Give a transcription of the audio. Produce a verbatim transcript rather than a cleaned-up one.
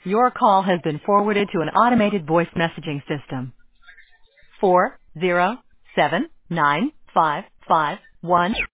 Your call has been forwarded to an automated voice messaging system. Four zero seven nine five five one